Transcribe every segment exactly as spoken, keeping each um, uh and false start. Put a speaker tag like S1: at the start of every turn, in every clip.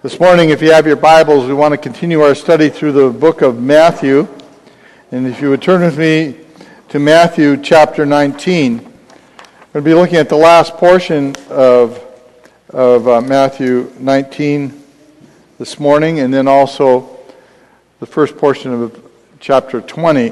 S1: This morning, if you have your Bibles, we want to continue our study through the book of Matthew. And if you would turn with me to Matthew chapter nineteen. We're going to be looking at the last portion of, of uh, Matthew nineteen this morning, and then also the first portion of chapter twenty.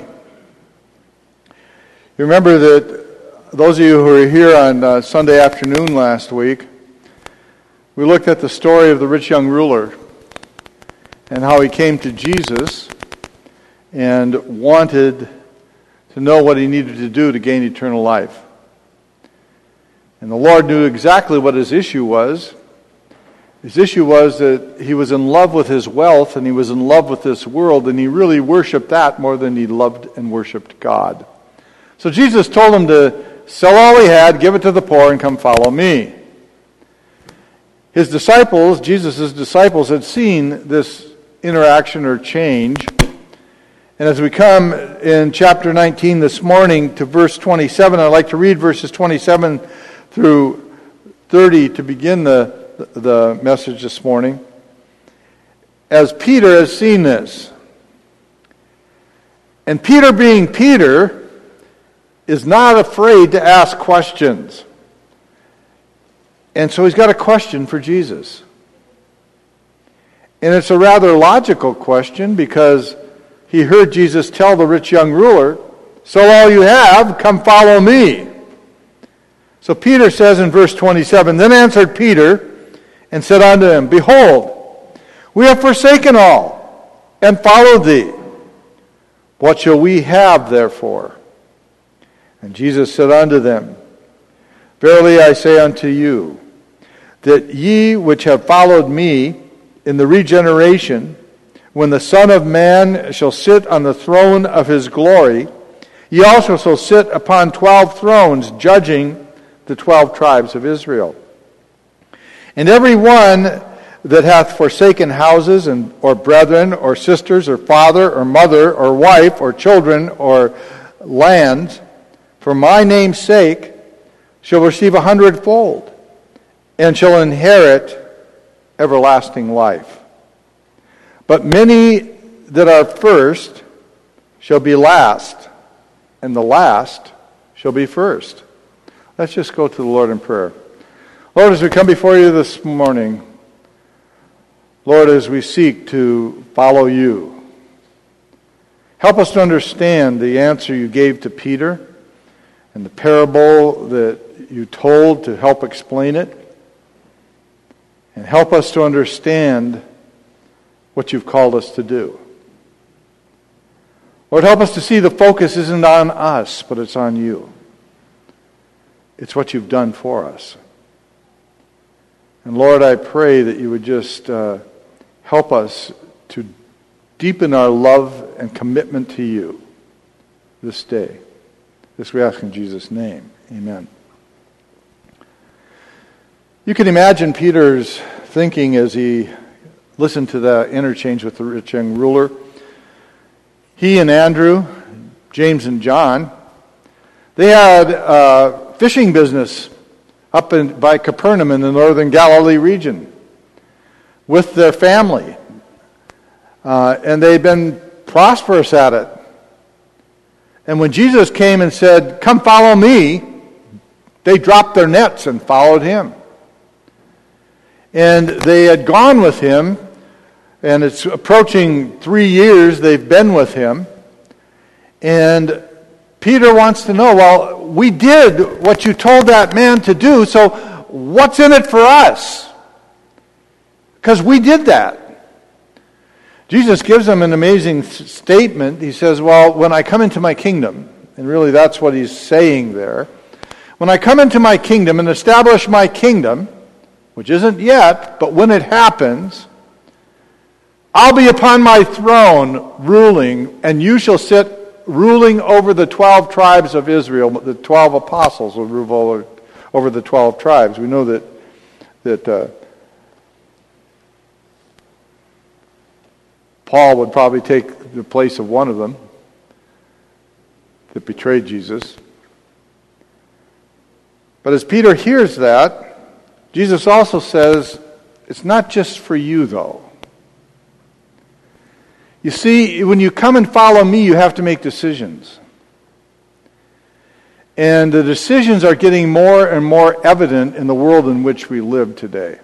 S1: You remember that those of you who were here on uh, Sunday afternoon last week, we looked at the story of the rich young ruler and how he came to Jesus and wanted to know what he needed to do to gain eternal life. And the Lord knew exactly what his issue was. His issue was that he was in love with his wealth and he was in love with this world, and he really worshiped that more than he loved and worshiped God. So Jesus told him to sell all he had, give it to the poor, and come follow me. His disciples, Jesus' disciples, had seen this interaction or change. And as we come in chapter nineteen this morning to verse twenty-seven, I'd like to read verses twenty-seven through thirty to begin the, the message this morning. As Peter has seen this. And Peter, being Peter, is not afraid to ask questions. And so he's got a question for Jesus. And it's a rather logical question because he heard Jesus tell the rich young ruler, "Sell all you have, come follow me." So Peter says in verse twenty-seven, "Then answered Peter and said unto him, Behold, we have forsaken all and followed thee. What shall we have therefore?" And Jesus said unto them, "Verily I say unto you, that ye which have followed me in the regeneration, when the Son of Man shall sit on the throne of his glory, ye also shall sit upon twelve thrones, judging the twelve tribes of Israel. And every one that hath forsaken houses, and or brethren, or sisters, or father, or mother, or wife, or children, or lands, for my name's sake, shall receive a hundredfold, and shall inherit everlasting life. But many that are first shall be last, and the last shall be first." Let's just go to the Lord in prayer. Lord, as we come before you this morning, Lord, as we seek to follow you, help us to understand the answer you gave to Peter and the parable that you told to help explain it. And help us to understand what you've called us to do. Lord, help us to see the focus isn't on us, but it's on you. It's what you've done for us. And Lord, I pray that you would just uh, help us to deepen our love and commitment to you this day. This we ask in Jesus' name. Amen. You can imagine Peter's thinking as he listened to the interchange with the rich young ruler. He and Andrew, James and John, they had a fishing business up in, by Capernaum in the northern Galilee region with their family. Uh, and they'd been prosperous at it. And when Jesus came and said, "Come follow me," they dropped their nets and followed him. And they had gone with him, and it's approaching three years they've been with him. And Peter wants to know, well, we did what you told that man to do, so what's in it for us? Because we did that. Jesus gives him an amazing statement. He says, well, when I come into my kingdom, and really that's what he's saying there, when I come into my kingdom and establish my kingdom, which isn't yet, but when it happens, I'll be upon my throne ruling, and you shall sit ruling over the twelve tribes of Israel. The twelve apostles will rule over, over the twelve tribes. We know that that uh, Paul would probably take the place of one of them that betrayed Jesus. But as Peter hears that, Jesus also says, It's not just for you, though. You see, when you come and follow me, you have to make decisions. And the decisions are getting more and more evident in the world in which we live today.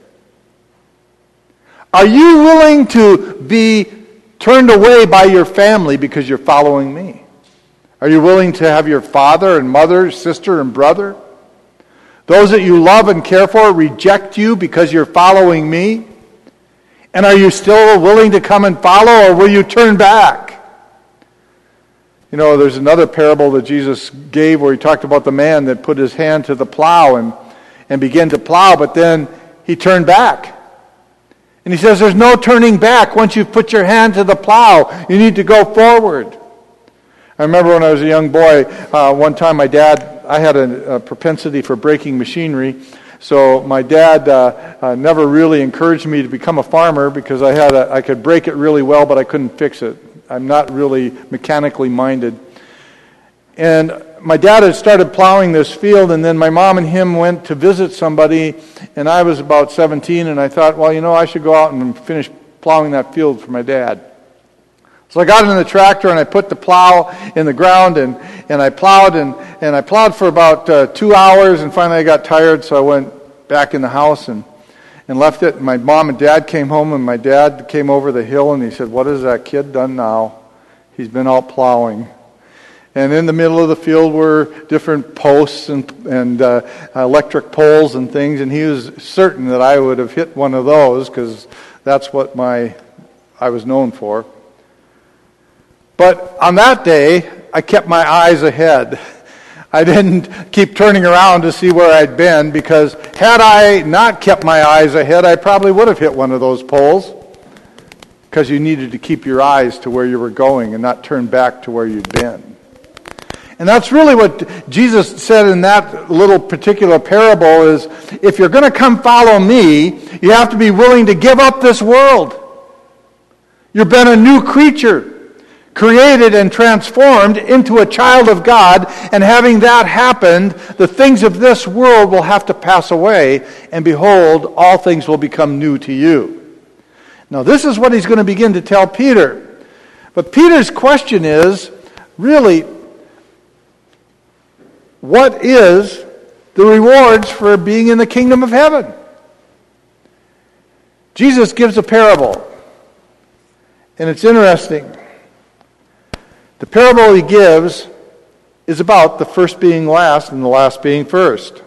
S1: Are you willing to be turned away by your family because you're following me? Are you willing to have your father and mother, sister and brother, those that you love and care for, reject you because you're following me? And are you still willing to come and follow, or will you turn back? You know, there's another parable that Jesus gave where he talked about the man that put his hand to the plow and, and began to plow, but then he turned back. And he says there's no turning back. Once you've put your hand to the plow, you need to go forward. I remember when I was a young boy, uh, one time my dad, I had a, a propensity for breaking machinery. So my dad uh, uh, never really encouraged me to become a farmer because I had a, I could break it really well, but I couldn't fix it. I'm not really mechanically minded. And my dad had started plowing this field, and then my mom and him went to visit somebody, and I was about seventeen, and I thought, well, you know, I should go out and finish plowing that field for my dad. So I got in the tractor, and I put the plow in the ground, and, and I plowed, and, and I plowed for about uh, two hours, and finally I got tired, so I went back in the house and, and left it. And my mom and dad came home, and my dad came over the hill, and he said, "What has that kid done now? He's been out plowing." And in the middle of the field were different posts and, and uh, electric poles and things, and he was certain that I would have hit one of those because that's what my I was known for. But on that day, I kept my eyes ahead. I didn't keep turning around to see where I'd been, because had I not kept my eyes ahead, I probably would have hit one of those poles, because you needed to keep your eyes to where you were going and not turn back to where you'd been. And that's really what Jesus said in that little particular parable is, if you're going to come follow me, you have to be willing to give up this world. You've been a new creature, created and transformed into a child of God, and having that happened, the things of this world will have to pass away, and behold, all things will become new to you. Now, this is what he's going to begin to tell Peter. But Peter's question is, really, what is the rewards for being in the kingdom of heaven? Jesus gives a parable, and it's interesting. The parable he gives is about the first being last and the last being first.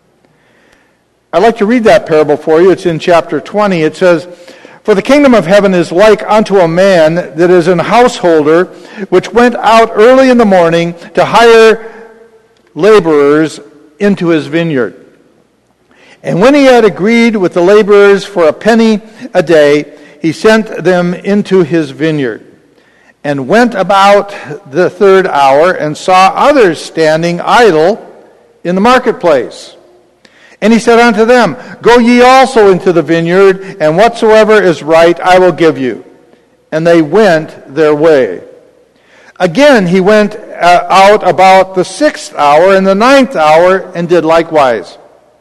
S1: I'd like to read that parable for you. It's in chapter twenty. It says, "For the kingdom of heaven is like unto a man that is an householder, which went out early in the morning to hire laborers into his vineyard. And when he had agreed with the laborers for a penny a day, he sent them into his vineyard. And went about the third hour, and saw others standing idle in the marketplace. And he said unto them, Go ye also into the vineyard, and whatsoever is right I will give you. And they went their way. Again he went uh, out about the sixth hour and the ninth hour, and did likewise.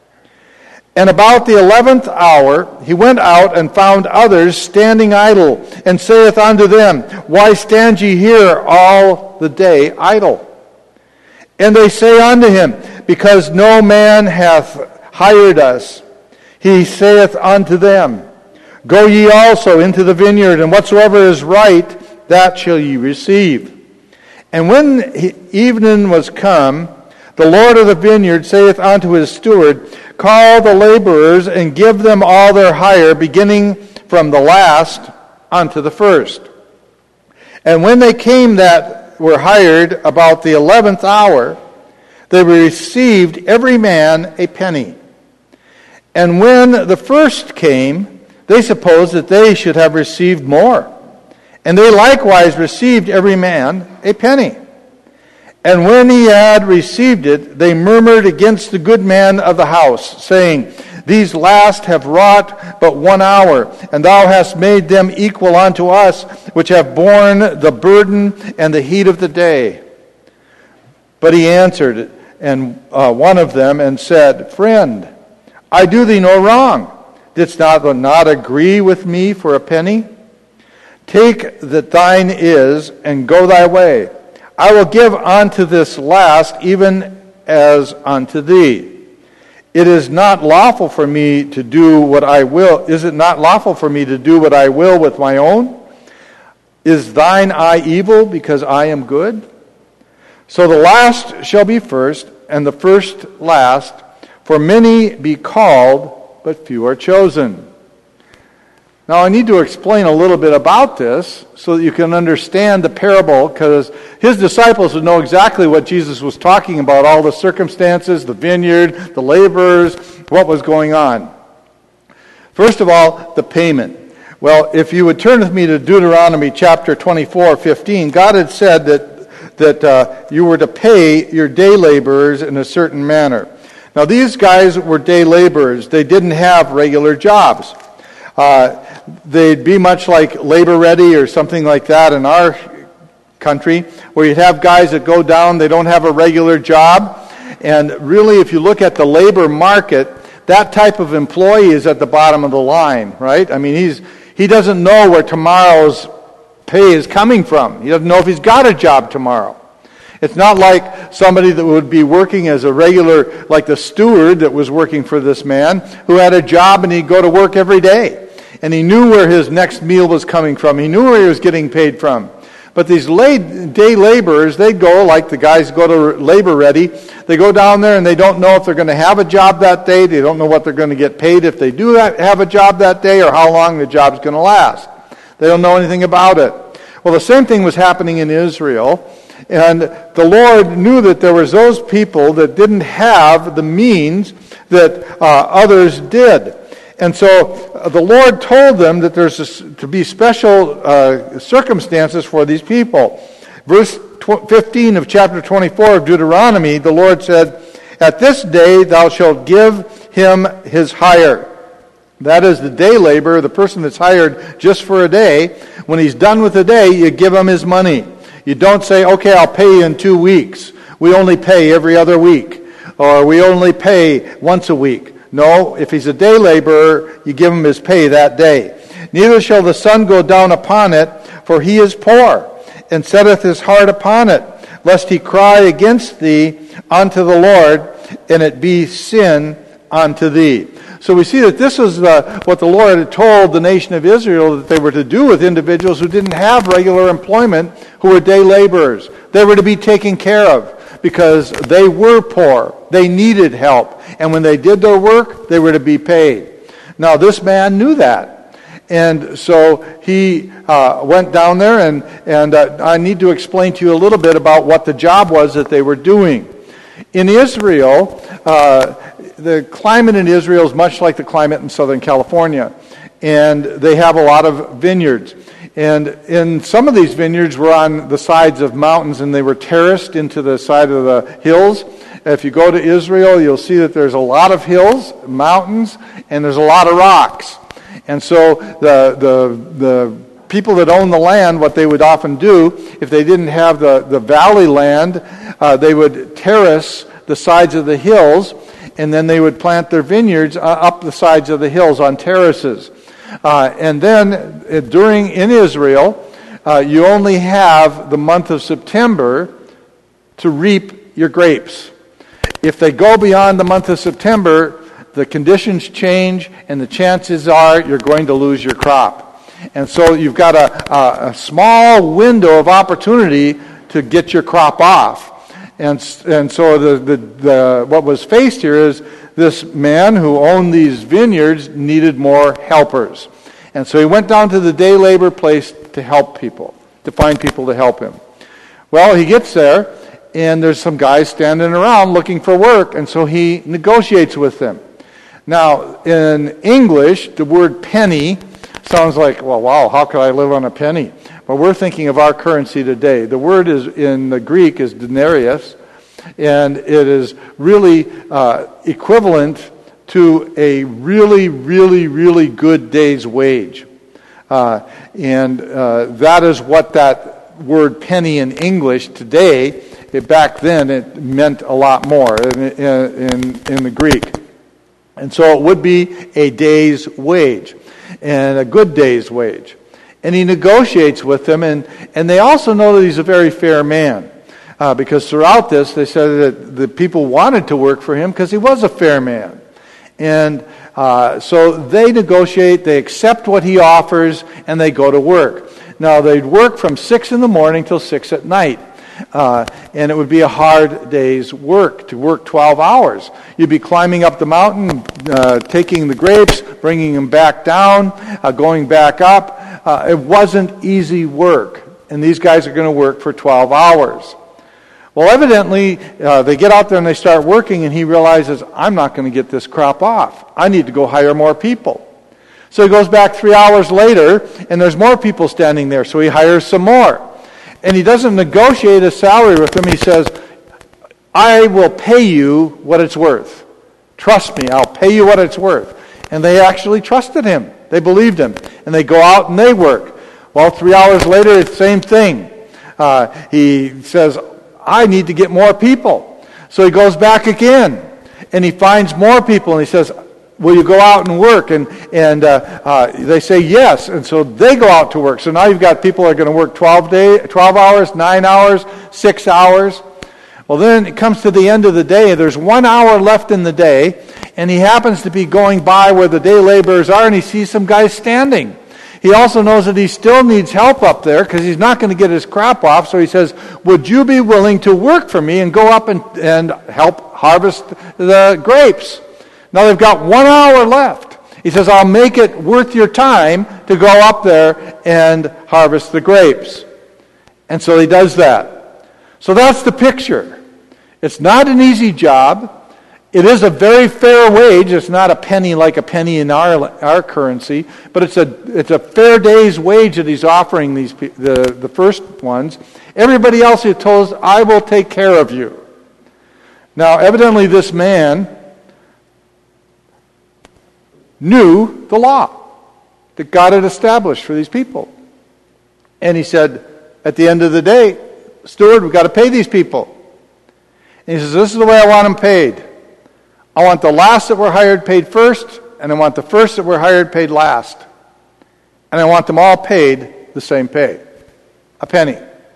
S1: And about the eleventh hour he went out and found others standing idle, and saith unto them, Why stand ye here all the day idle? And they say unto him, Because no man hath hired us. He saith unto them, Go ye also into the vineyard, and whatsoever is right, that shall ye receive. And when evening was come, the Lord of the vineyard saith unto his steward, Call the laborers, and give them all their hire, beginning from the last unto the first. And when they came that were hired about the eleventh hour, they received every man a penny. And when the first came, they supposed that they should have received more. And they likewise received every man a penny. And when he had received it, they murmured against the good man of the house, saying, These last have wrought but one hour, and thou hast made them equal unto us, which have borne the burden and the heat of the day. But he answered, and uh, one of them, and said, Friend, I do thee no wrong. Didst thou not agree with me for a penny? Take that thine is, and go thy way. I will give unto this last even as unto thee. It is not lawful for me to do what I will. Is it not lawful for me to do what I will with my own? Is thine eye evil because I am good? So the last shall be first, and the first last. For many be called, but few are chosen. Now I need to explain a little bit about this so that you can understand the parable, because his disciples would know exactly what Jesus was talking about, all the circumstances, the vineyard, the laborers, what was going on. First of all, the payment. Well, if you would turn with me to Deuteronomy chapter twenty-four, fifteen, God had said that, that uh, you were to pay your day laborers in a certain manner. Now these guys were day laborers. They didn't have regular jobs. Uh, they'd be much like labor ready or something like that in our country, where you'd have guys that go down, they don't have a regular job. And really, if you look at the labor market, that type of employee is at the bottom of the line, right? I mean, he's he doesn't know where tomorrow's pay is coming from. He doesn't know if he's got a job tomorrow. It's not like somebody that would be working as a regular, like the steward that was working for this man, who had a job and he'd go to work every day. And he knew where his next meal was coming from. He knew where he was getting paid from. But these day laborers, they go, like the guys go to labor ready, they go down there and they don't know if they're going to have a job that day. They don't know what they're going to get paid if they do have a job that day, or how long the job's going to last. They don't know anything about it. Well, the same thing was happening in Israel. And the Lord knew that there was those people that didn't have the means that uh, others did. And so uh, the Lord told them that there's a, to be special uh, circumstances for these people. Verse fifteen of chapter twenty-four of Deuteronomy, the Lord said, "At this day thou shalt give him his hire." That is the day laborer, the person that's hired just for a day. When he's done with the day, you give him his money. You don't say, okay, I'll pay you in two weeks. We only pay every other week. Or we only pay once a week. No, if he's a day laborer, you give him his pay that day. Neither shall the sun go down upon it, for he is poor, and setteth his heart upon it, lest he cry against thee unto the Lord, and it be sin unto thee. So we see that this is the, what the Lord had told the nation of Israel that they were to do with individuals who didn't have regular employment, who were day laborers. They were to be taken care of because they were poor. They needed help. And when they did their work, they were to be paid. Now, this man knew that. And so he uh, went down there, and, and uh, I need to explain to you a little bit about what the job was that they were doing. In Israel, uh, the climate in Israel is much like the climate in Southern California. And they have a lot of vineyards. And in some of these vineyards were on the sides of mountains, and they were terraced into the side of the hills. If you go to Israel, you'll see that there's a lot of hills, mountains, and there's a lot of rocks. And so the the the people that own the land, what they would often do, if they didn't have the, the valley land, uh, they would terrace the sides of the hills, and then they would plant their vineyards uh, up the sides of the hills on terraces. Uh, and then uh, during, in Israel, uh, you only have the month of September to reap your grapes. If they go beyond the month of September, the conditions change, and the chances are you're going to lose your crop. And so you've got a, a, a small window of opportunity to get your crop off. And and so the, the, the what was faced here is this man who owned these vineyards needed more helpers. And so he went down to the day labor place to help people, to find people to help him. Well, he gets there, and there's some guys standing around looking for work, and so he negotiates with them. Now, in English, the word penny sounds like, well, wow, how could I live on a penny? But we're thinking of our currency today. The word is in the Greek is denarius, and it is really uh, equivalent to a really, really, really good day's wage. Uh, and uh, that is what that word penny in English today, it, back then it meant a lot more in, in, in the Greek. And so it would be a day's wage, and a good day's wage. And he negotiates with them, and, and they also know that he's a very fair man. Uh, because throughout this, they said that the people wanted to work for him because he was a fair man. And uh, so they negotiate, they accept what he offers, and they go to work. Now, they'd work from six in the morning till six at night. Uh, and it would be a hard day's work, to work twelve hours. You'd be climbing up the mountain, uh, taking the grapes, bringing them back down, uh, going back up. Uh, it wasn't easy work. And these guys are going to work for twelve hours. Well, evidently, uh, they get out there and they start working, and he realizes, I'm not going to get this crop off. I need to go hire more people. So he goes back three hours later, and there's more people standing there, so he hires some more. And he doesn't negotiate a salary with them. He says, I will pay you what it's worth. Trust me, I'll pay you what it's worth. And they actually trusted him. They believed him. And they go out and they work. Well, three hours later, it's the same thing. Uh, he says, I need to get more people. So he goes back again. And he finds more people. And he says, will you go out and work? And and uh, uh, they say yes. And so they go out to work. So now you've got people that are going to work twelve, day, twelve hours, nine hours, six hours. Well, then it comes to the end of the day. There's one hour left in the day. And he happens to be going by where the day laborers are. And he sees some guys standing. He also knows that he still needs help up there because he's not going to get his crop off. So he says, would you be willing to work for me and go up and, and help harvest the grapes? Now they've got one hour left. He says, I'll make it worth your time to go up there and harvest the grapes. And so he does that. So that's the picture. It's not an easy job. It is a very fair wage. It's not a penny like a penny in our our currency, but it's a it's a fair day's wage that he's offering these the the first ones. Everybody else he tells, I will take care of you. Now, evidently, this man knew the law that God had established for these people, and he said, at the end of the day, steward, we've got to pay these people. And he says, this is the way I want them paid. I want the last that were hired paid first, and I want the first that were hired paid last. And I want them all paid the same pay, a penny.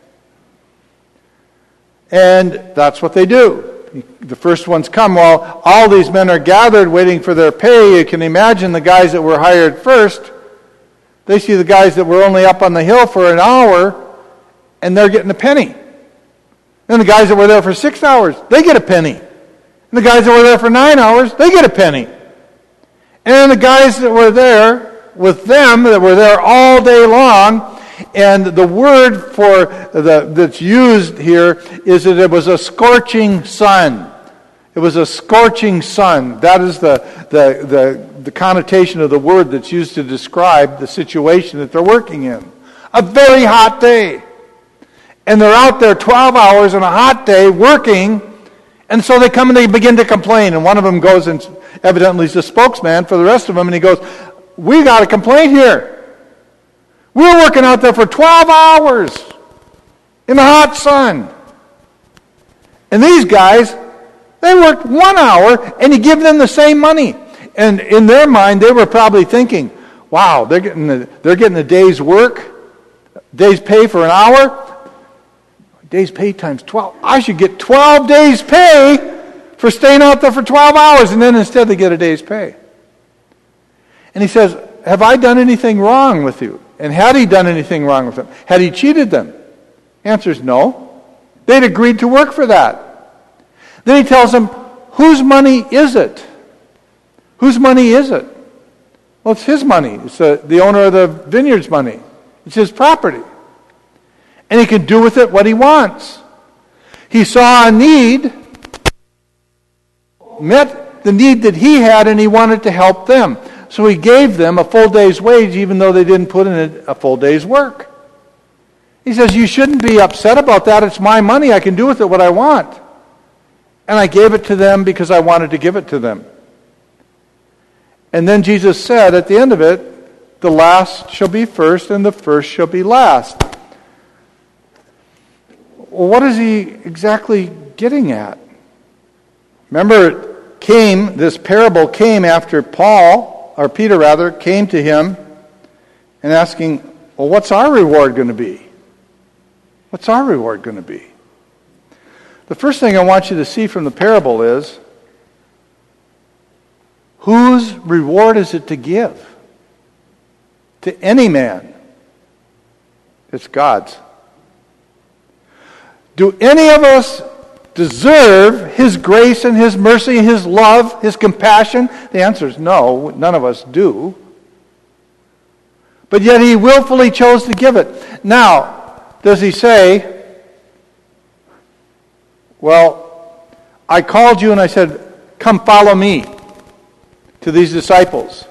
S1: And that's what they do. The first ones come while all these men are gathered waiting for their pay. You can imagine the guys that were hired first. They see the guys that were only up on the hill for an hour, and they're getting a penny. And the guys that were there for six hours, they get a penny. And the guys that were there for nine hours, they get a penny. And the guys that were there with them, that were there all day long, and the word for the that's used here is that it was a scorching sun. It was a scorching sun. That is the, the, the, the connotation of the word that's used to describe the situation that they're working in. A very hot day. And they're out there twelve hours on a hot day working. And so they come and they begin to complain. And one of them goes, and evidently he's the spokesman for the rest of them, and he goes, we got a complaint here. We're working out there for twelve hours in the hot sun. And these guys, they worked one hour, and you give them the same money. And in their mind, they were probably thinking, wow, they're getting the, they're getting a day's work, day's pay for an hour. Days pay times twelve. I should get twelve days pay for staying out there for twelve hours, and then instead they get a day's pay. And he says, have I done anything wrong with you? And had he done anything wrong with them? Had he cheated them? The answer is no. They'd agreed to work for that. Then he tells them, whose money is it? Whose money is it? Well, it's his money. It's the, the owner of the vineyard's money. It's his property. And he can do with it what he wants. He saw a need, met the need that he had, and he wanted to help them. So he gave them a full day's wage, even though they didn't put in a full day's work. He says, you shouldn't be upset about that. It's my money. I can do with it what I want. And I gave it to them because I wanted to give it to them. And then Jesus said at the end of it, the last shall be first and the first shall be last. Well, what is he exactly getting at? Remember, came, this parable came after Paul, or Peter rather, came to him and asking, well, what's our reward going to be? What's our reward going to be? The first thing I want you to see from the parable is, whose reward is it to give? To any man. It's God's. Do any of us deserve His grace and His mercy, His love, His compassion? The answer is no, none of us do. But yet He willfully chose to give it. Now, does He say, well, I called you and I said, come follow me, to these disciples?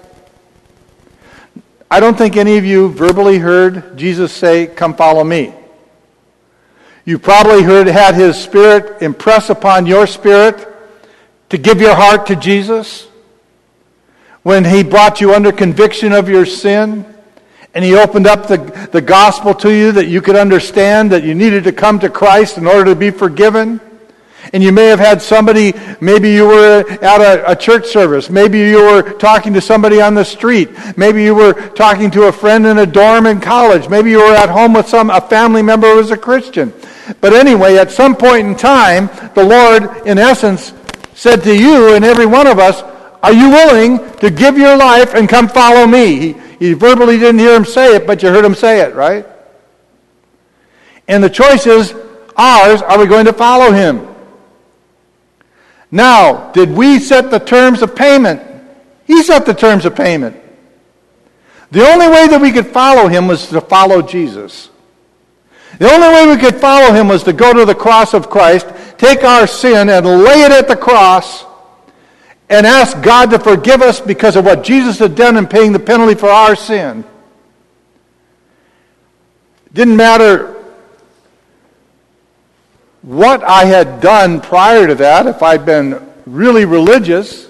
S1: I don't think any of you verbally heard Jesus say, come follow me. You probably heard, had His Spirit impress upon your spirit to give your heart to Jesus when He brought you under conviction of your sin and He opened up the, the gospel to you that you could understand that you needed to come to Christ in order to be forgiven. And you may have had somebody, maybe you were at a, a church service, maybe you were talking to somebody on the street, maybe you were talking to a friend in a dorm in college, maybe you were at home with some a family member who was a Christian. But anyway, at some point in time, the Lord, in essence, said to you and every one of us, are you willing to give your life and come follow me? He, he verbally didn't hear Him say it, but you heard Him say it, right? And the choice is ours. Are we going to follow Him? Now, did we set the terms of payment? He set the terms of payment. The only way that we could follow Him was to follow Jesus. The only way we could follow Him was to go to the cross of Christ, take our sin and lay it at the cross, and ask God to forgive us because of what Jesus had done in paying the penalty for our sin. It didn't matter what I had done prior to that, if I'd been really religious,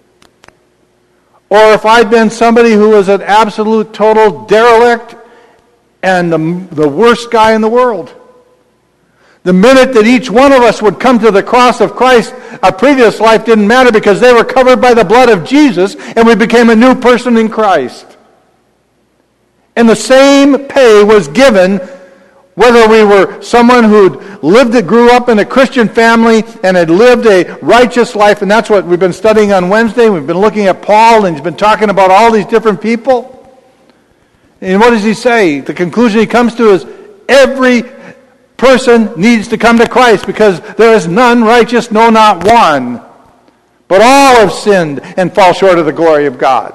S1: or if I'd been somebody who was an absolute total derelict and the, the worst guy in the world. The minute that each one of us would come to the cross of Christ, our previous life didn't matter because they were covered by the blood of Jesus and we became a new person in Christ. And the same pay was given whether we were someone who'd lived, grew up in a Christian family and had lived a righteous life, and that's what we've been studying on Wednesday. We've been looking at Paul, and he's been talking about all these different people. And what does he say? The conclusion he comes to is every person needs to come to Christ because there is none righteous, no, not one. But all have sinned and fall short of the glory of God.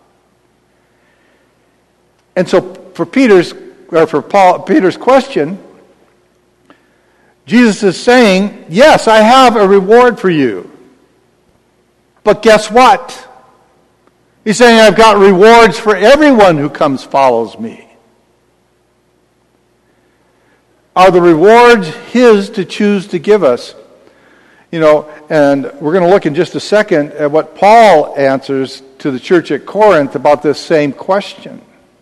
S1: And so for Peter's or for Paul, Peter's question, Jesus is saying, yes, I have a reward for you. But guess what? He's saying I've got rewards for everyone who comes follows me. Are the rewards His to choose to give us? You know, and we're going to look in just a second at what Paul answers to the church at Corinth about this same question.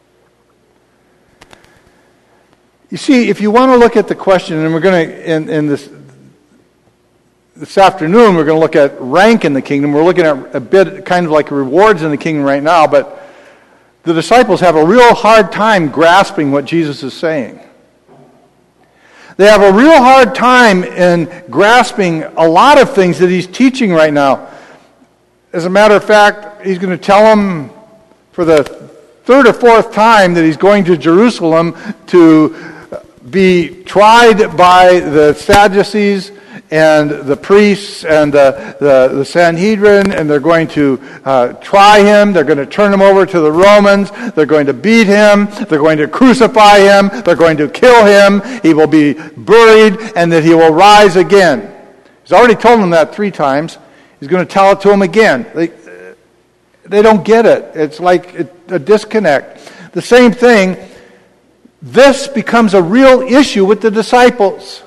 S1: You see, if you want to look at the question, and we're going to, in, in this this afternoon, we're going to look at rank in the kingdom. We're looking at a bit kind of like rewards in the kingdom right now, but the disciples have a real hard time grasping what Jesus is saying. They have a real hard time in grasping a lot of things that He's teaching right now. As a matter of fact, He's going to tell them for the third or fourth time that He's going to Jerusalem to be tried by the Sadducees and the priests and the, the, the Sanhedrin, and they're going to uh, try Him. They're going to turn Him over to the Romans. They're going to beat Him. They're going to crucify Him. They're going to kill Him. He will be buried, and that He will rise again. He's already told them that three times. He's going to tell it to them again. They, they don't get it. It's like a disconnect. The same thing, this becomes a real issue with the disciples.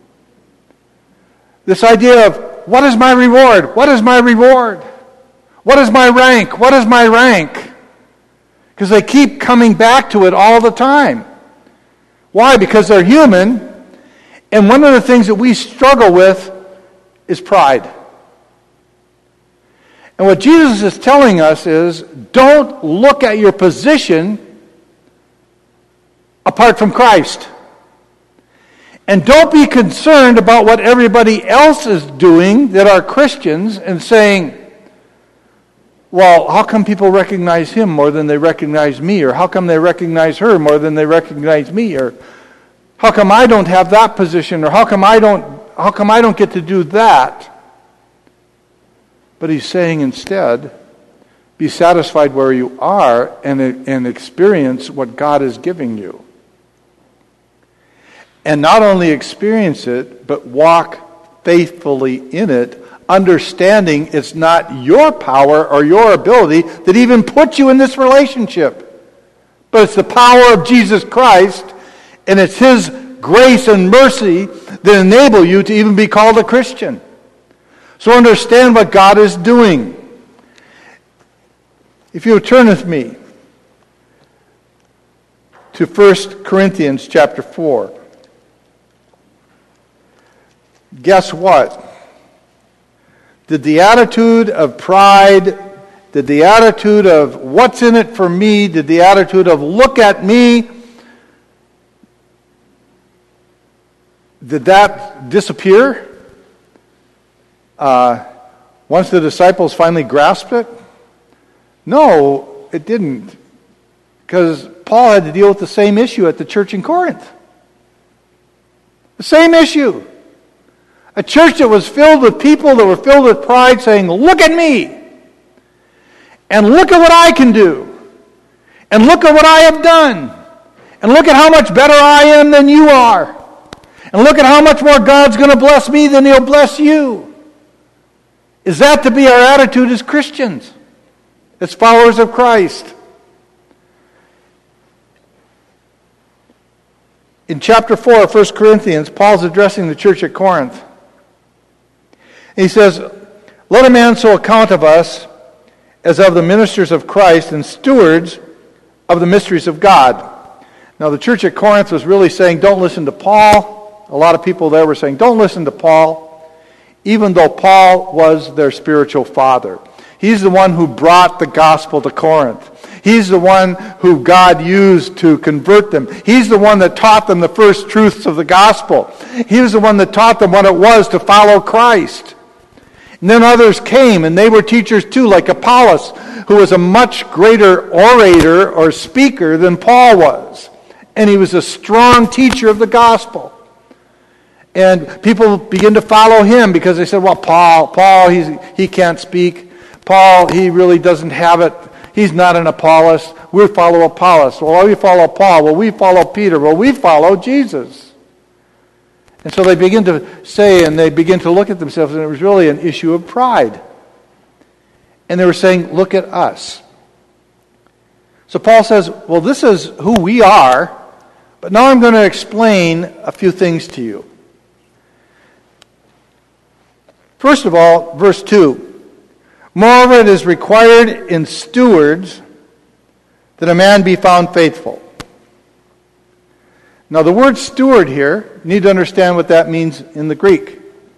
S1: This idea of, what is my reward? What is my reward? What is my rank? What is my rank? Because they keep coming back to it all the time. Why? Because they're human, and one of the things that we struggle with is pride. And what Jesus is telling us is, don't look at your position apart from Christ. And don't be concerned about what everybody else is doing that are Christians and saying, well, how come people recognize him more than they recognize me? Or how come they recognize her more than they recognize me? Or how come I don't have that position? Or how come I don't, how come I don't get to do that? But he's saying instead, be satisfied where you are and, and experience what God is giving you. And not only experience it, but walk faithfully in it, understanding it's not your power or your ability that even puts you in this relationship. But it's the power of Jesus Christ, and it's his grace and mercy that enable you to even be called a Christian. So understand what God is doing. If you would turn with me to First Corinthians chapter four. Guess what? Did the attitude of pride, did the attitude of what's in it for me, did the attitude of look at me, did that disappear? Uh, once the disciples finally grasped it? No, it didn't. Because Paul had to deal with the same issue at the church in Corinth. The same issue. A church that was filled with people that were filled with pride saying, look at me. And look at what I can do. And look at what I have done. And look at how much better I am than you are. And look at how much more God's going to bless me than he'll bless you. Is that to be our attitude as Christians? As followers of Christ? In chapter four of First Corinthians, Paul's addressing the church at Corinth. He says, let a man so account of us as of the ministers of Christ and stewards of the mysteries of God. Now the church at Corinth was really saying, don't listen to Paul. A lot of people there were saying, don't listen to Paul, even though Paul was their spiritual father. He's the one who brought the gospel to Corinth. He's the one who God used to convert them. He's the one that taught them the first truths of the gospel. He was the one that taught them what it was to follow Christ. And then others came, and they were teachers too, like Apollos, who was a much greater orator or speaker than Paul was. And he was a strong teacher of the gospel. And people began to follow him because they said, well, Paul, Paul, he's, he can't speak. Paul, he really doesn't have it. He's not an Apollos. We follow Apollos. Well, we follow Paul. Well, we follow Peter. Well, we follow Jesus. And so they begin to say, and they begin to look at themselves, and it was really an issue of pride. And they were saying, look at us. So Paul says, well, this is who we are, but now I'm going to explain a few things to you. First of all, verse two. Moreover, it is required in stewards that a man be found faithful. Now, the word steward here, you need to understand what that means in the Greek.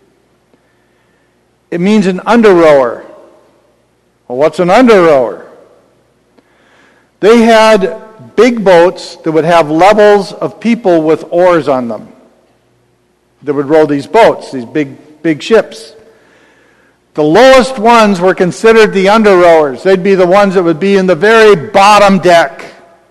S1: It means an under-rower. Well, what's an under-rower? They had big boats that would have levels of people with oars on them that would row these boats, these big, big ships. The lowest ones were considered the under-rowers. They'd be the ones that would be in the very bottom deck.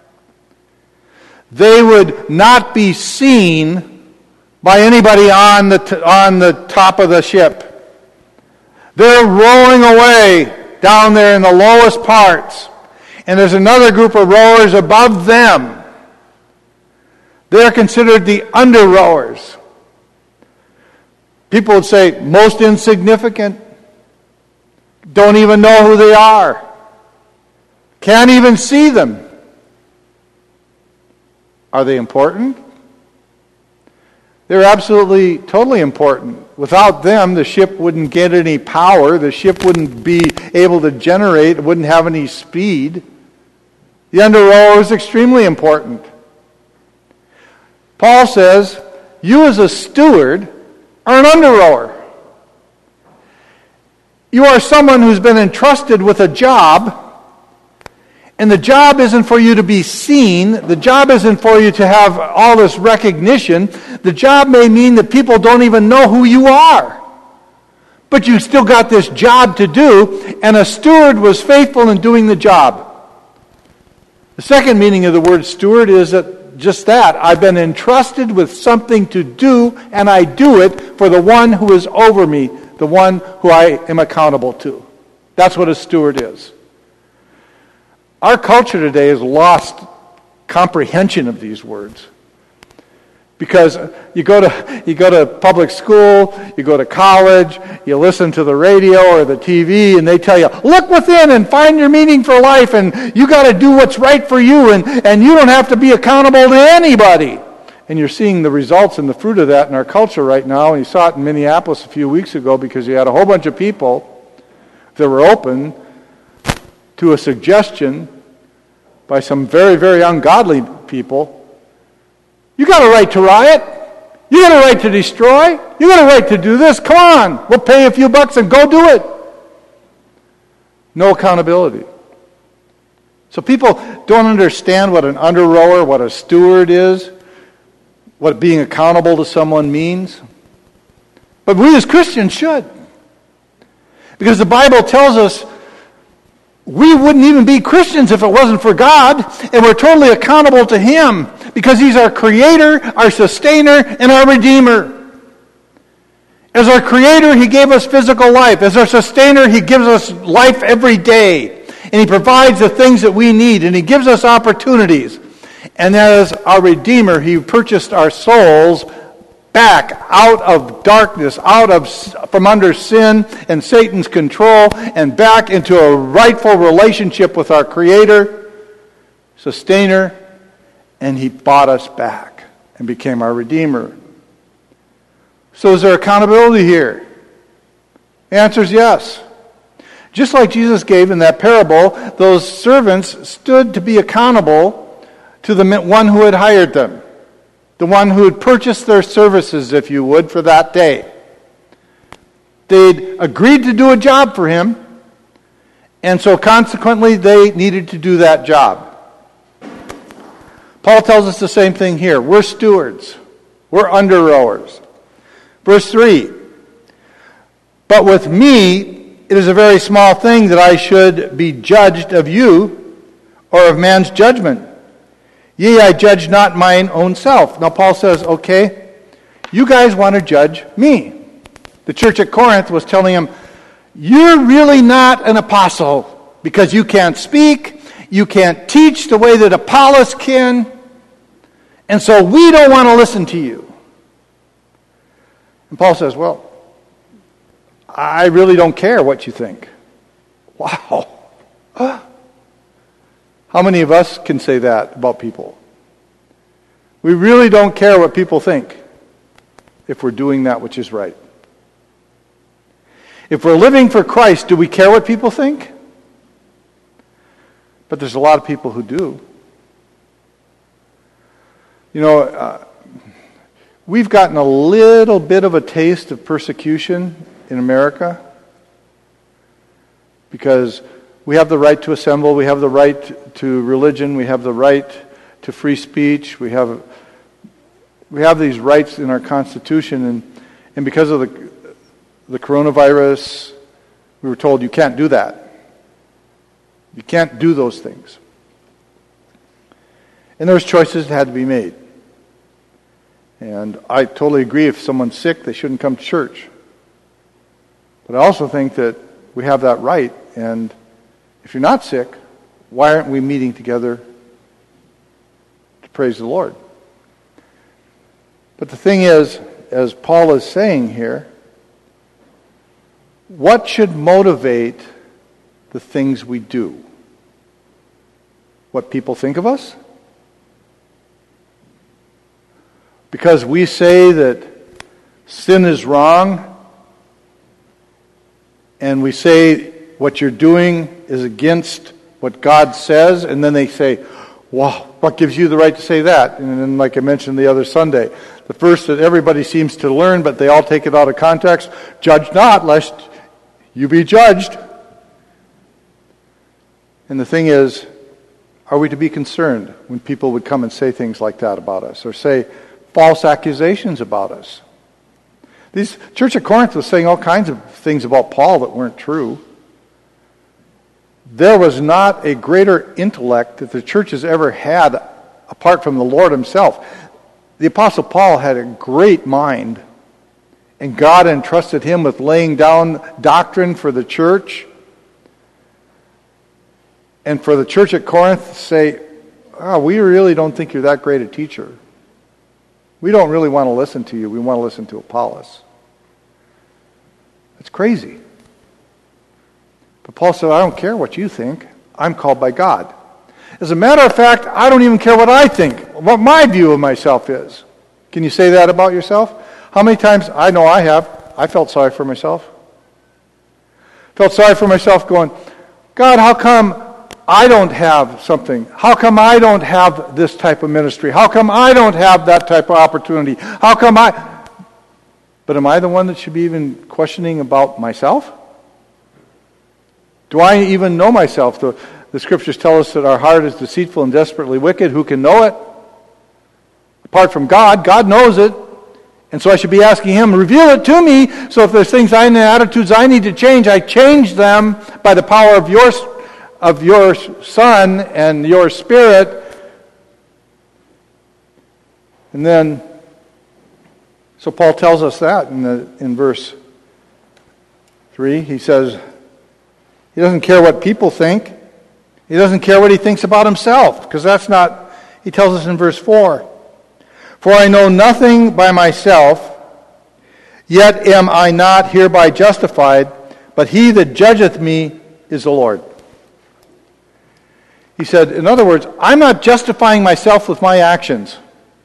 S1: They would not be seen by anybody on the t- on the top of the ship. They're rowing away down there in the lowest parts. And there's another group of rowers above them. They're considered the under-rowers. People would say, most insignificant. Don't even know who they are. Can't even see them. Are they important? They're absolutely, totally important. Without them, the ship wouldn't get any power. The ship wouldn't be able to generate. It wouldn't have any speed. The under-rower is extremely important. Paul says, you as a steward are an under-rower. You are someone who's been entrusted with a job, and the job isn't for you to be seen. The job isn't for you to have all this recognition. The job may mean that people don't even know who you are. But you still got this job to do, and a steward was faithful in doing the job. The second meaning of the word steward is that just that. I've been entrusted with something to do, and I do it for the one who is over me, the one who I am accountable to. That's what a steward is. Our culture today has lost comprehension of these words. Because you go to you go to public school, you go to college, you listen to the radio or the T V, and they tell you, look within and find your meaning for life, and you got to do what's right for you, and, and you don't have to be accountable to anybody. And you're seeing the results and the fruit of that in our culture right now, and you saw it in Minneapolis a few weeks ago because you had a whole bunch of people that were open to a suggestion by some very, very ungodly people. You got a right to riot. You got a right to destroy. You got a right to do this. Come on. We'll pay a few bucks and go do it. No accountability. So people don't understand what an under-rower, what a steward is, what being accountable to someone means. But we as Christians should. Because the Bible tells us we wouldn't even be Christians if it wasn't for God, and we're totally accountable to Him because He's our Creator, our Sustainer, and our Redeemer. As our Creator, He gave us physical life. As our Sustainer, He gives us life every day, and He provides the things that we need, and He gives us opportunities. And as our Redeemer, He purchased our souls back out of darkness, out of from under sin and Satan's control, and back into a rightful relationship with our Creator, Sustainer, and He bought us back and became our Redeemer. So is there accountability here? The answer is yes. Just like Jesus gave in that parable, those servants stood to be accountable to the one who had hired them. The one who had purchased their services, if you would, for that day. They'd agreed to do a job for him, and so consequently they needed to do that job. Paul tells us the same thing here. We're stewards. We're under-rowers. Verse three, but with me it is a very small thing that I should be judged of you or of man's judgment. Yea, I judge not mine own self. Now Paul says, okay, you guys want to judge me. The church at Corinth was telling him, you're really not an apostle because you can't speak, you can't teach the way that Apollos can, and so we don't want to listen to you. And Paul says, well, I really don't care what you think. Wow. How many of us can say that about people? We really don't care what people think if we're doing that which is right. If we're living for Christ, do we care what people think? But there's a lot of people who do. You know, uh, we've gotten a little bit of a taste of persecution in America because we have the right to assemble, we have the right to religion, we have the right to free speech, we have we have these rights in our Constitution, and, and because of the the coronavirus, we were told you can't do that. You can't do those things. And there was choices that had to be made. And I totally agree, if someone's sick, they shouldn't come to church. But I also think that we have that right, and if you're not sick, why aren't we meeting together to praise the Lord? But the thing is, as Paul is saying here, what should motivate the things we do? What people think of us? Because we say that sin is wrong, and we say what you're doing is against what God says, and then they say, wow, what gives you the right to say that? And then, like I mentioned the other Sunday, the first that everybody seems to learn, but they all take it out of context, judge not, lest You be judged. And the thing is, are we to be concerned when people would come and say things like that about us, or say false accusations about us? This church at Corinth was saying all kinds of things about Paul that weren't true. There was not a greater intellect that the church has ever had apart from the Lord himself. The Apostle Paul had a great mind, and God entrusted him with laying down doctrine for the church. And for the church at Corinth to say, oh, we really don't think you're that great a teacher. We don't really want to listen to you. We want to listen to Apollos. That's crazy. But Paul said, I don't care what you think. I'm called by God. As a matter of fact, I don't even care what I think, what my view of myself is. Can you say that about yourself? How many times, I know I have, I felt sorry for myself. Felt sorry for myself going, God, how come I don't have something? How come I don't have this type of ministry? How come I don't have that type of opportunity? How come I... But am I the one that should be even questioning about myself? Do I even know myself? The, the scriptures tell us that our heart is deceitful and desperately wicked. Who can know it? Apart from God, God knows it. And so I should be asking him, reveal it to me, so if there's things I and attitudes I need to change, I change them by the power of your, of your Son and your Spirit. And then, so Paul tells us that in, the, in verse three. He says, he doesn't care what people think. He doesn't care what he thinks about himself, because that's not, he tells us in verse four. For I know nothing by myself, yet am I not hereby justified, but he that judgeth me is the Lord. He said, in other words, I'm not justifying myself with my actions.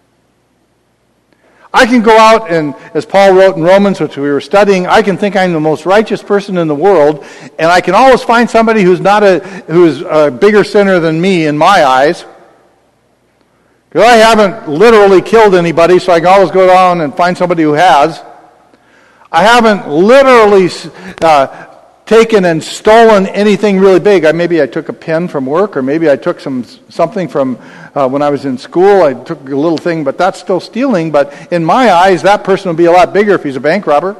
S1: I can go out and, as Paul wrote in Romans, which we were studying, I can think I'm the most righteous person in the world, and I can always find somebody who's not a who's a bigger sinner than me in my eyes. Because I haven't literally killed anybody, so I can always go down and find somebody who has. I haven't literally uh, taken and stolen anything really big. I, maybe I took a pen from work, or maybe I took some something from uh, when I was in school. I took a little thing, but that's still stealing. But in my eyes, that person would be a lot bigger if he's a bank robber.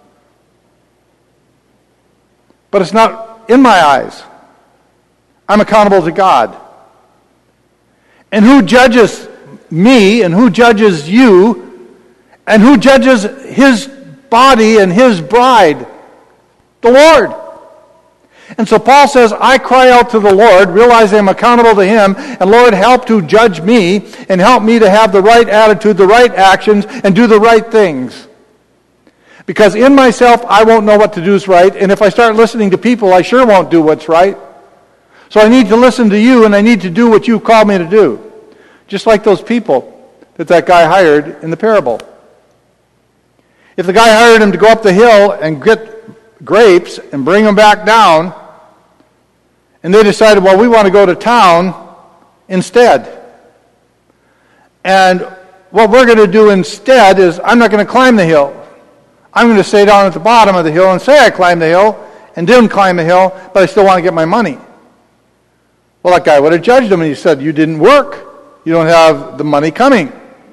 S1: But it's not in my eyes. I'm accountable to God. And who judges me, and who judges you, and who judges his body and his bride? The Lord. And so Paul says, I cry out to the Lord, realize I'm accountable to him, and Lord, help to judge me, and help me to have the right attitude, the right actions, and do the right things. Because in myself, I won't know what to do is right, and if I start listening to people, I sure won't do what's right. So I need to listen to you, and I need to do what you called me to do. Just like those people that that guy hired in the parable. If the guy hired him to go up the hill and get grapes and bring them back down, and they decided, well, we want to go to town instead. And what we're going to do instead is, I'm not going to climb the hill. I'm going to stay down at the bottom of the hill and say I climbed the hill and didn't climb the hill, but I still want to get my money. Well, that guy would have judged him, and he said, you didn't work. You don't have the money coming.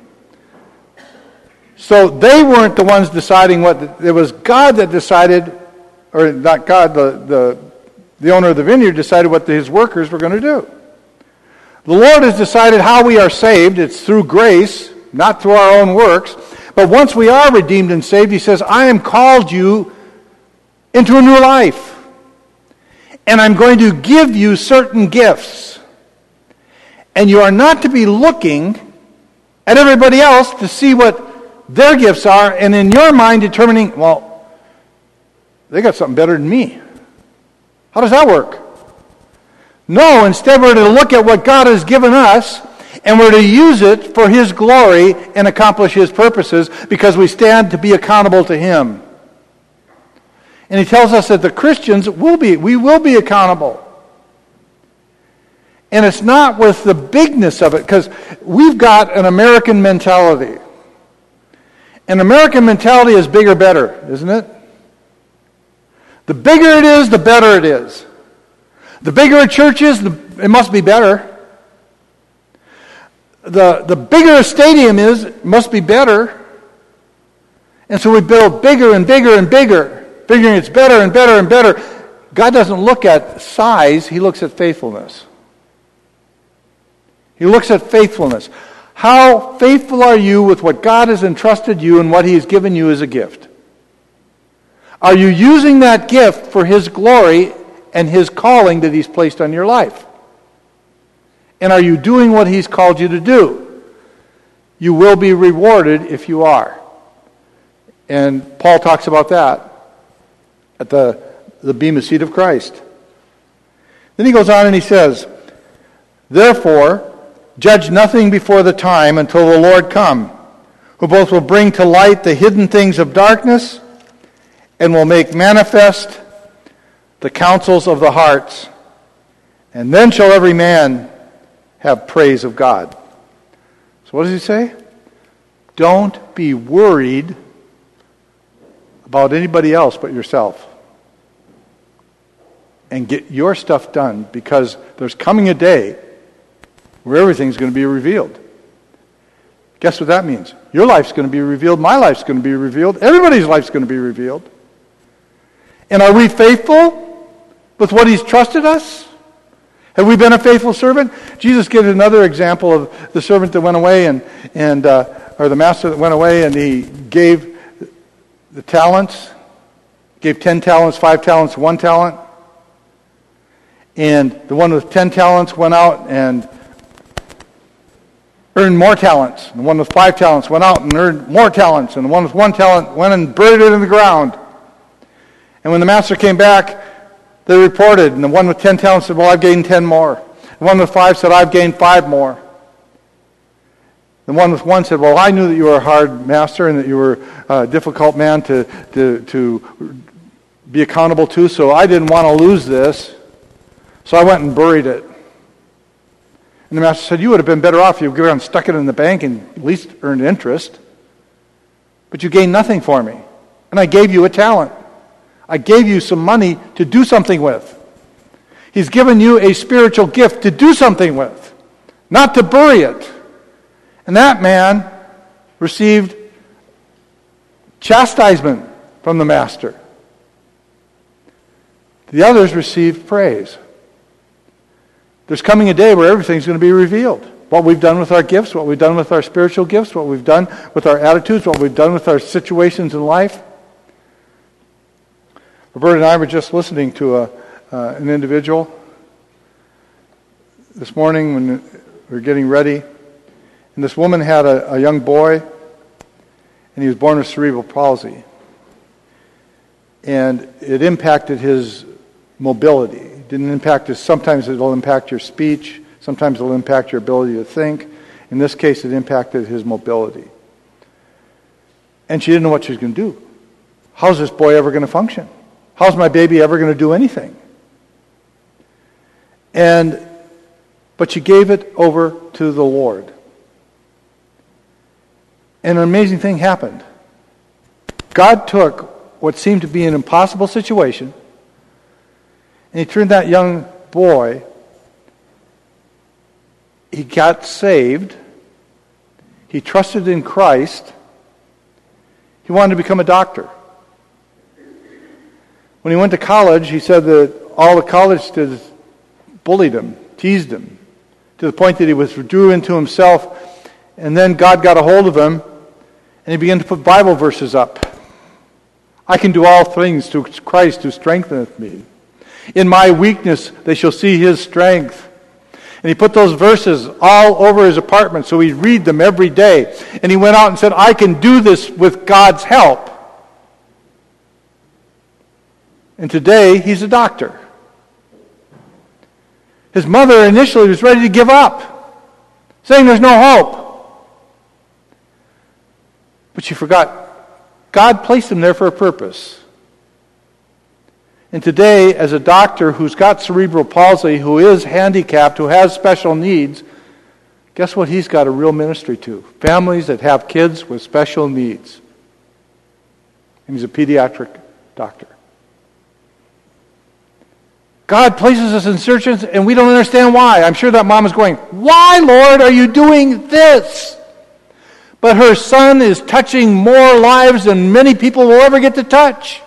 S1: So they weren't the ones deciding what, it was God that decided, or not God, the, the, the owner of the vineyard decided what his workers were going to do. The Lord has decided how we are saved. It's through grace, not through our own works. But once we are redeemed and saved, he says, I am called you into a new life. And I'm going to give you certain gifts. And you are not to be looking at everybody else to see what their gifts are, and in your mind determining, well, they got something better than me. How does that work? No, instead we're to look at what God has given us, and we're to use it for his glory and accomplish his purposes, because we stand to be accountable to him. And he tells us that the Christians will be, we will be accountable. And it's not with the bigness of it, because we've got an American mentality. An American mentality is bigger, better, isn't it? The bigger it is, the better it is. The bigger a church is, the, it must be better. The, the bigger a stadium is, it must be better. And so we build bigger and bigger and bigger, figuring it's better and better and better. God doesn't look at size, he looks at faithfulness. He looks at faithfulness. How faithful are you with what God has entrusted you and what he has given you as a gift? Are you using that gift for his glory and his calling that he's placed on your life? And are you doing what he's called you to do? You will be rewarded if you are. And Paul talks about that at the, the Bema seat of Christ. Then he goes on and he says, therefore, judge nothing before the time until the Lord come, who both will bring to light the hidden things of darkness and will make manifest the counsels of the hearts. And then shall every man have praise of God. So what does he say? Don't be worried about anybody else but yourself. And get your stuff done, because there's coming a day where everything's going to be revealed. Guess what that means? Your life's going to be revealed. My life's going to be revealed. Everybody's life's going to be revealed. And are we faithful with what he's trusted us? Have we been a faithful servant? Jesus gives another example of the servant that went away, and and uh, or the master that went away, and he gave the talents, gave ten talents, five talents, one talent. And the one with ten talents went out and earned more talents. And the one with five talents went out and earned more talents. And the one with one talent went and buried it in the ground. And when the master came back, they reported. And the one with ten talents said, well, I've gained ten more. The one with five said, I've gained five more. The one with one said, well, I knew that you were a hard master and that you were a difficult man to, to, to be accountable to, so I didn't want to lose this. So I went and buried it. And the master said, you would have been better off if you had gone stuck it in the bank and at least earned interest. But you gained nothing for me. And I gave you a talent. I gave you some money to do something with. He's given you a spiritual gift to do something with, not to bury it. And that man received chastisement from the master. The others received praise. There's coming a day where everything's going to be revealed. What we've done with our gifts, what we've done with our spiritual gifts, what we've done with our attitudes, what we've done with our situations in life. Roberta and I were just listening to a, uh, an individual this morning when we were getting ready. And this woman had a, a young boy, and he was born with cerebral palsy. And it impacted his mobility. It didn't impact his, sometimes it'll impact your speech, sometimes it'll impact your ability to think. In this case, it impacted his mobility. And she didn't know what she was going to do. How's this boy ever going to function? How's my baby ever going to do anything? And, but she gave it over to the Lord. And an amazing thing happened. God took what seemed to be an impossible situation, and he turned that young boy, he got saved, he trusted in Christ, he wanted to become a doctor. When he went to college, he said that all the college students bullied him, teased him, to the point that he withdrew into himself, and then God got a hold of him, and he began to put Bible verses up. I can do all things through Christ who strengtheneth me. In my weakness they shall see his strength. And he put those verses all over his apartment, so he'd read them every day. And he went out and said, I can do this with God's help. And today he's a doctor. His mother initially was ready to give up, saying there's no hope. But she forgot God placed him there for a purpose. And today, as a doctor who's got cerebral palsy, who is handicapped, who has special needs, guess what he's got a real ministry to? Families that have kids with special needs. And he's a pediatric doctor. God places us in situations and we don't understand why. I'm sure that mom is going, why, Lord, are you doing this? But her son is touching more lives than many people will ever get to touch.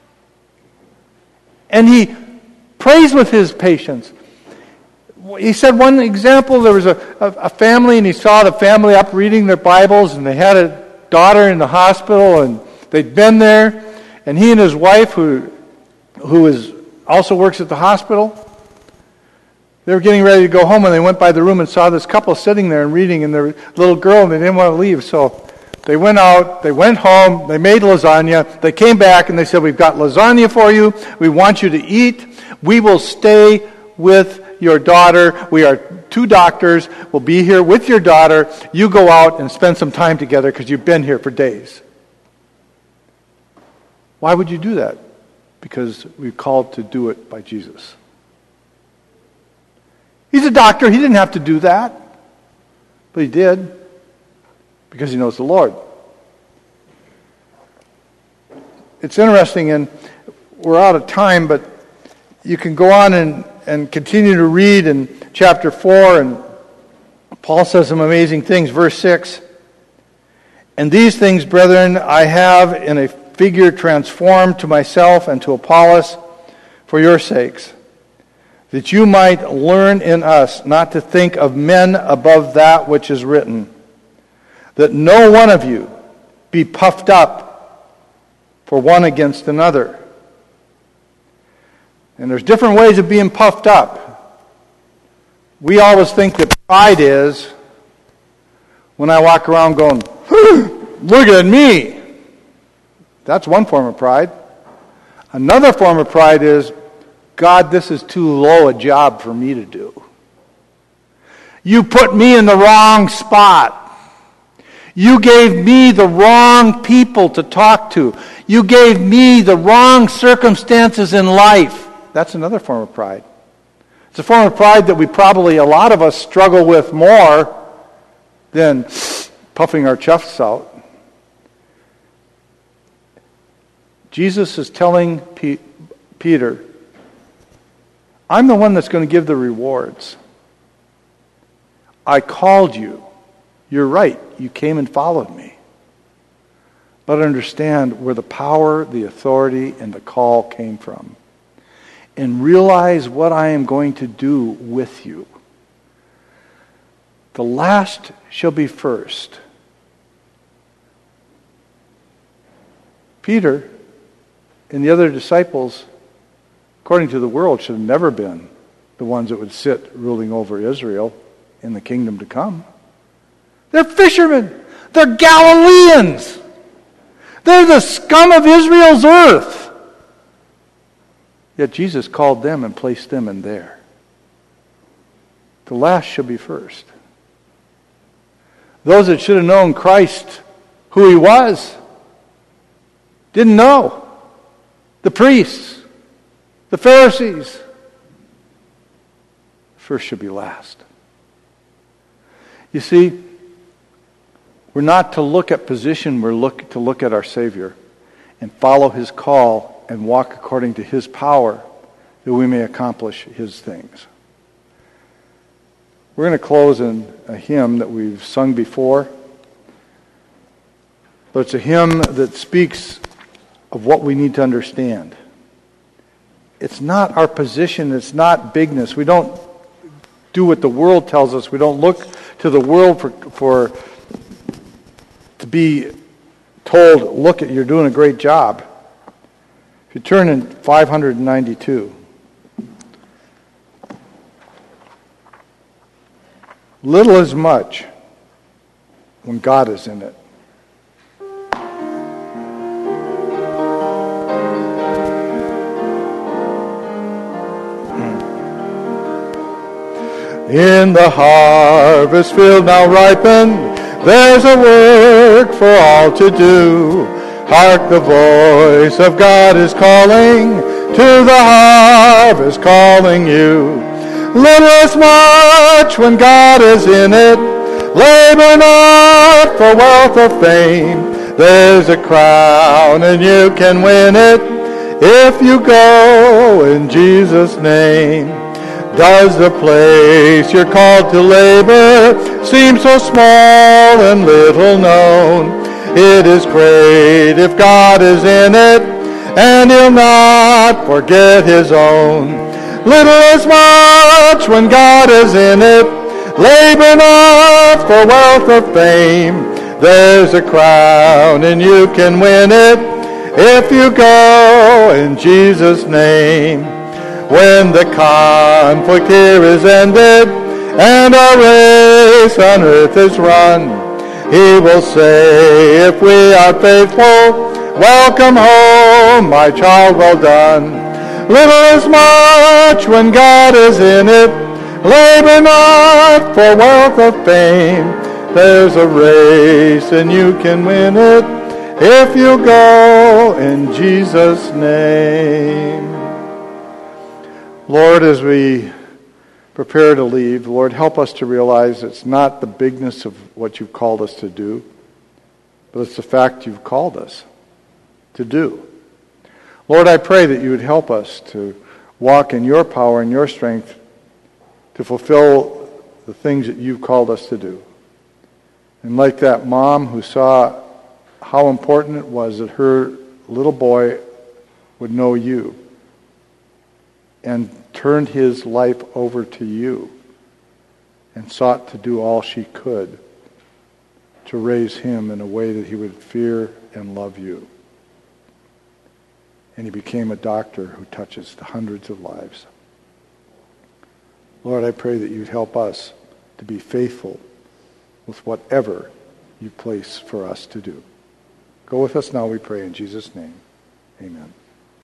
S1: And he prays with his patience. He said one example, there was a, a, a family, and he saw the family up reading their Bibles, and they had a daughter in the hospital, and they'd been there, and he and his wife, who who is also works at the hospital, they were getting ready to go home, and they went by the room and saw this couple sitting there and reading, and their little girl, and they didn't want to leave, so they went out, they went home, they made lasagna, they came back, and they said, we've got lasagna for you, we want you to eat, we will stay with your daughter, we are two doctors, we'll be here with your daughter, you go out and spend some time together because you've been here for days. Why would you do that? Because we're called to do it by Jesus. He's a doctor, he didn't have to do that, but he did because he knows the Lord. It's interesting, and we're out of time, but you can go on and, and continue to read in chapter four, and Paul says some amazing things. Verse six, and these things, brethren, I have in a figure transformed to myself and to Apollos for your sakes, that you might learn in us not to think of men above that which is written, that no one of you be puffed up for one against another. And there's different ways of being puffed up. We always think that pride is when I walk around going, look at me. That's one form of pride. Another form of pride is, God, this is too low a job for me to do. You put me in the wrong spot. You gave me the wrong people to talk to. You gave me the wrong circumstances in life. That's another form of pride. It's a form of pride that we probably, a lot of us, struggle with more than puffing our chests out. Jesus is telling P- Peter, I'm the one that's going to give the rewards. I called you. You're right. You came and followed me. But understand where the power, the authority, and the call came from. And realize what I am going to do with you. The last shall be first. Peter and the other disciples, according to the world, should have never been the ones that would sit ruling over Israel in the kingdom to come. They're fishermen. They're Galileans. They're the scum of Israel's earth. Yet Jesus called them and placed them in there. The last shall be first. Those that should have known Christ, who he was, didn't know. The priests, the Pharisees. First should be last. You see, we're not to look at position, we're look, to look at our Savior and follow his call and walk according to his power that we may accomplish his things. We're going to close in a hymn that we've sung before, but it's a hymn that speaks of what we need to understand. It's not our position, it's not bigness. We don't do what the world tells us. We don't look to the world for, for to be told, look, you're doing a great job. If you turn in five ninety-two. Little is much when God is in it. In the harvest field now ripened, there's a work for all to do. Hark, the voice of God is calling, to the harvest calling you. Little is much when God is in it. Labor not for wealth or fame. There's a crown and you can win it if you go in Jesus' name. Does the place you're called to labor seem so small and little known? It is great if God is in it, and he'll not forget his own. Little is much when God is in it. Labor not for wealth or fame. There's a crown and you can win it if you go in Jesus' name. When the conflict here is ended and our race on earth is run, he will say, if we are faithful, welcome home, my child, well done. Little is much when God is in it. Labor not for wealth or fame. There's a race and you can win it if you go in Jesus' name. Lord, as we prepare to leave, Lord, help us to realize it's not the bigness of what you've called us to do, but it's the fact you've called us to do. Lord, I pray that you would help us to walk in your power and your strength to fulfill the things that you've called us to do. And like that mom who saw how important it was that her little boy would know you and turned his life over to you and sought to do all she could to raise him in a way that he would fear and love you. And he became a doctor who touches hundreds of lives. Lord, I pray that you'd help us to be faithful with whatever you place for us to do. Go with us now, we pray, in Jesus' name. Amen.